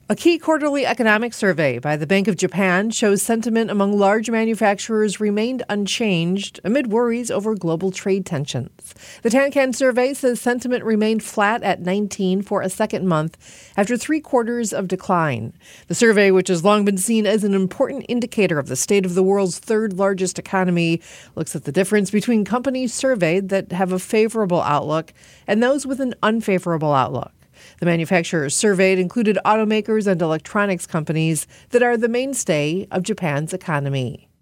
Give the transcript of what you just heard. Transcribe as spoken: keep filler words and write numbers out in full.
A key quarterly economic survey by the Bank of Japan shows sentiment among large manufacturers remained unchanged amid worries over global trade tensions. The Tankan survey says sentiment remained flat at nineteen for a second month after three quarters of decline. The survey, which has long been seen as an important indicator of the state of the world's third largest economy, looks at the difference between companies surveyed that have a favorable outlook and those with an unfavorable outlook. The manufacturers surveyed included automakers and electronics companies that are the mainstay of Japan's economy.